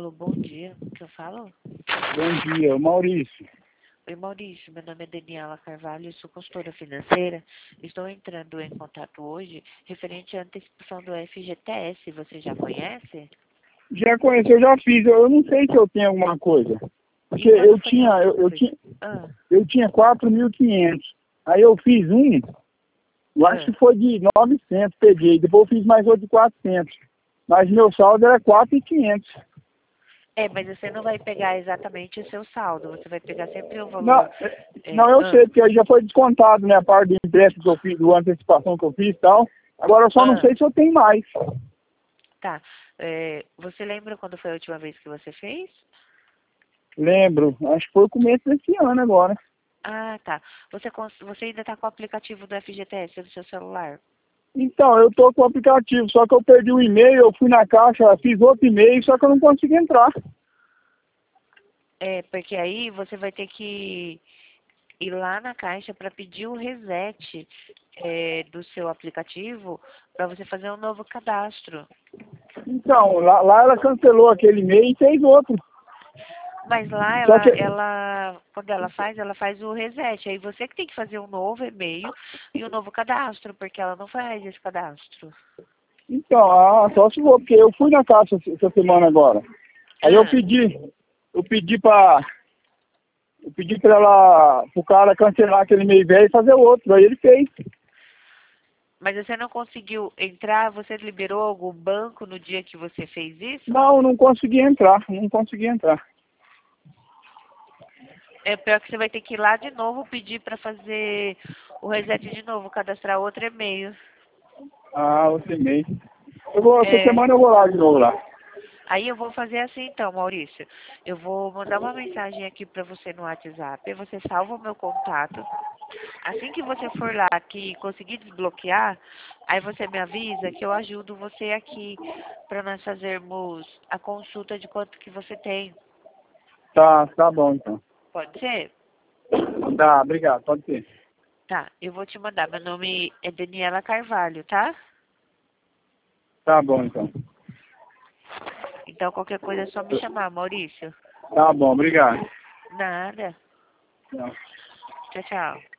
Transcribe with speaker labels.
Speaker 1: Alô, bom dia. O que eu falo?
Speaker 2: Bom dia, Maurício.
Speaker 1: Oi, Maurício. Meu nome é Daniela Carvalho, eu sou consultora financeira. Estou entrando em contato hoje referente à antecipação do FGTS. Você já conhece?
Speaker 2: Já conheci, eu já fiz. Eu não sei se eu tenho alguma coisa. Porque
Speaker 1: E quando
Speaker 2: eu
Speaker 1: foi a
Speaker 2: tinha, eu,
Speaker 1: última
Speaker 2: eu
Speaker 1: vez?
Speaker 2: tinha,
Speaker 1: Ah,
Speaker 2: eu tinha 4.500. Aí eu fiz eu acho
Speaker 1: ah.
Speaker 2: que foi de 900, peguei. Depois eu fiz mais outro de 400. Mas meu saldo era 4.500.
Speaker 1: Mas você não vai pegar exatamente o seu saldo. Você vai pegar sempre o
Speaker 2: Não,
Speaker 1: valor.
Speaker 2: não, eu sei, porque aí já foi descontado, né? A parte do empréstimo que eu fiz, da antecipação que eu fiz e tal. Agora eu só não
Speaker 1: Ah,
Speaker 2: sei se eu tenho mais.
Speaker 1: tá. Você lembra quando foi a última vez que você fez?
Speaker 2: Lembro, acho que foi o começo desse ano agora.
Speaker 1: Ah, tá. Você ainda está com o aplicativo do FGTS no seu celular?
Speaker 2: Então, eu tô com o aplicativo, só que eu perdi o e-mail, eu fui na caixa, fiz outro e-mail, só que eu não consegui entrar.
Speaker 1: Porque aí você vai ter que ir lá na caixa para pedir o reset do seu aplicativo para você fazer um novo cadastro.
Speaker 2: Então, lá ela cancelou aquele e-mail e fez outro.
Speaker 1: Mas lá
Speaker 2: Só que,
Speaker 1: quando ela faz o reset. Aí você que tem que fazer um novo e-mail e um novo cadastro, porque ela não faz esse cadastro.
Speaker 2: então, só se for, porque eu fui na caixa essa semana agora. Aí
Speaker 1: Ah,
Speaker 2: eu pedi pra ela, pro cara cancelar aquele e-mail velho e fazer outro. Aí ele fez.
Speaker 1: mas você não conseguiu entrar? Você liberou algum banco no dia que você fez isso?
Speaker 2: Não, não consegui entrar, não consegui entrar.
Speaker 1: É pior que você vai ter que ir lá de novo pedir para fazer o reset de novo, cadastrar outro e-mail.
Speaker 2: Outro e-mail. Essa
Speaker 1: É,
Speaker 2: semana eu vou lá de novo lá.
Speaker 1: aí eu vou fazer assim então, Maurício. Eu vou mandar uma mensagem aqui para você no WhatsApp, você salva o meu contato. Assim que você for lá que conseguir desbloquear, aí você me avisa que eu ajudo você aqui para nós fazermos a consulta de quanto que você tem.
Speaker 2: Tá bom então.
Speaker 1: Pode ser?
Speaker 2: Tá, obrigado, pode ser.
Speaker 1: Tá, eu vou te mandar. Meu nome é Daniela Carvalho, tá?
Speaker 2: Tá bom então.
Speaker 1: Então qualquer coisa é só me chamar, Maurício.
Speaker 2: Tá bom, obrigado.
Speaker 1: Nada.
Speaker 2: Tchau.
Speaker 1: Tchau, tchau.